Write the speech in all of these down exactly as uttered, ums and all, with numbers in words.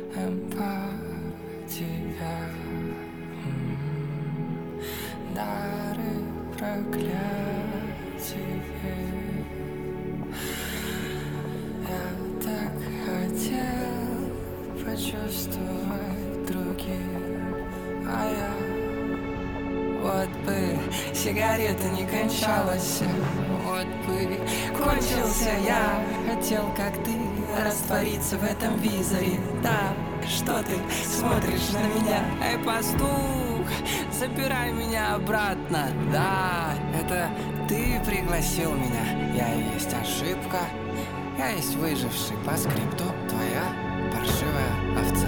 эмпатия, м, дары проклятие. Я так хотел почувствовать других, а я вот бы сигарета не кончалась, вот бы кончился я. Хотел, как ты, раствориться в этом визоре. Да, что ты смотришь на меня? Эй, пастух, забирай меня обратно. Да, это ты пригласил меня. Я и есть ошибка, я есть выживший по скрипту, твоя паршивая овца.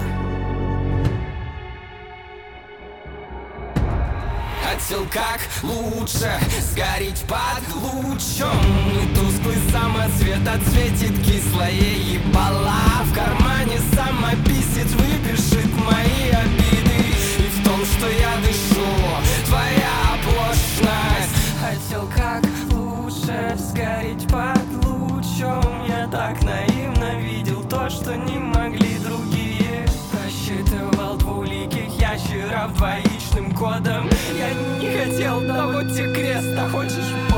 Хотел как лучше сгореть под лучом, и тусклый самоцвет отсветит кислое ебало. В кармане самописец выпишет мои обиды, и в том, что я дышу, твоя оплошность. Хотел как лучше сгореть под лучом. Я так наивно видел то, что не могли другие. Рассчитывал двуликих ящеров двоичным кодом. Я не хотел, да вот тебе крест, а хочешь